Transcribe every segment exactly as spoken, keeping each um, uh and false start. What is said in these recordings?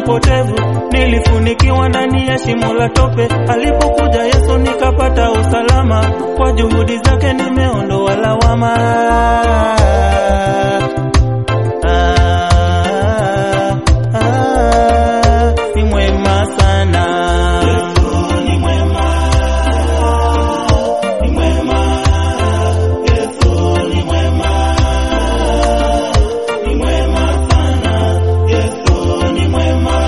upotevu, nilifunikiwa ndani ya shimo la tope. Alipokuja Yesu nikapata usalama, kwa juhudi zake nimeondoa lawama. Ah, ah, ni mwema sana. Yesu ni mwema, ni mwema. Yesu ni mwema, ni mwema sana. Yesu ni mwema,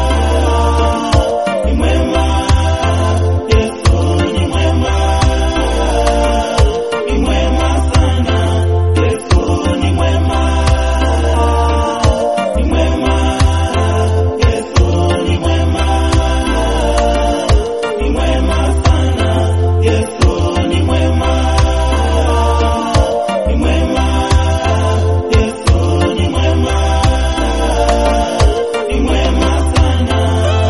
ni mwema. Yesu ni mwema, ni mwema sana. Yesu ni mwema, ni mwema. Yesu ni mwema, ni mwema sana. Yesu ni mwema, ni mwema. Yesu ni mwema, ni mwema sana.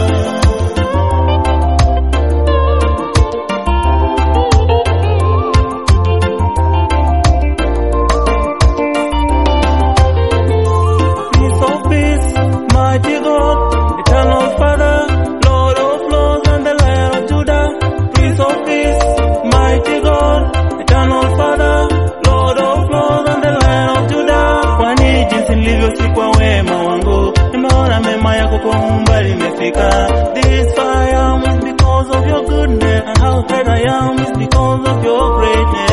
Prince of Peace, mighty God, eternal Father, Lord of Lords and the Lion of Judah. Prince of Peace, mighty God, eternal Father, Lord of Lords and the Lion of Judah. Kwani jinsi nilivyosikwa wema wangu, nimeona mema yako kwa umbali nimefika. This I am is because of your goodness, and how great I am is because of your greatness.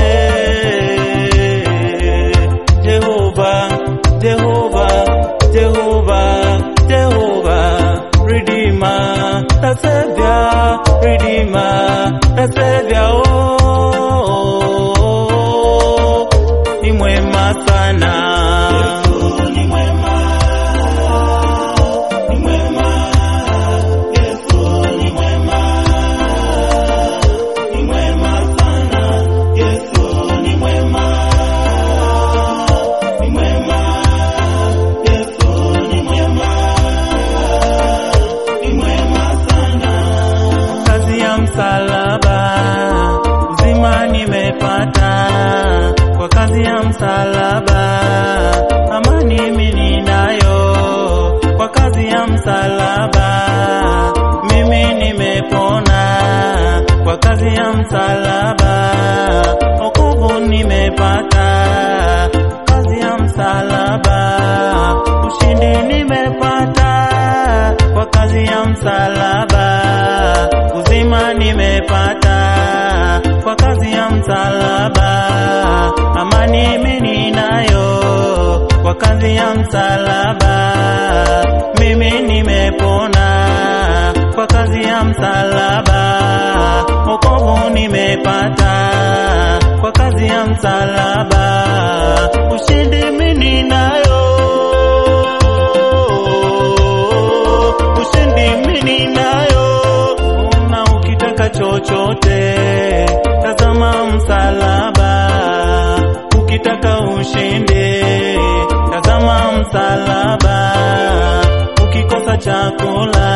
Jehovah, Jehovah, Jehovah, Jehovah, Redeemer, the Savior, Redeemer, the Savior. Oh, ni mwema sana. Yesu ni mwema, ni mwema. Yesu ni mwema, ni mwema sana. Yesu ni mwema, ni mwema. Yesu ni mwema, ni mwema sana. Kazi ya msalaba, uzima nimepata. Kwa kazi ya msalaba, amani mimi ninayo. Kwa kazi ya msalaba, mimi nimepona. Kwa kazi ya msalaba, wokovu nimepata. Kazi ya msalaba, ushindi nimepata. Kwa kazi ya msalaba, uzima nimepata. Kwa kazi ya msalaba, amani mimi ninayo. Kwa kazi ya msalaba, mimi nimepona. Kwa kazi ya msalaba, wokovu nimepata. Kwa kazi ya msalaba, ushindi mimi ninayo. Ushindi mimi ninayo. Na ukitaka chochote, tazama msalaba. Ukitaka ushindi, tazama msalaba. Ukikosa chakula,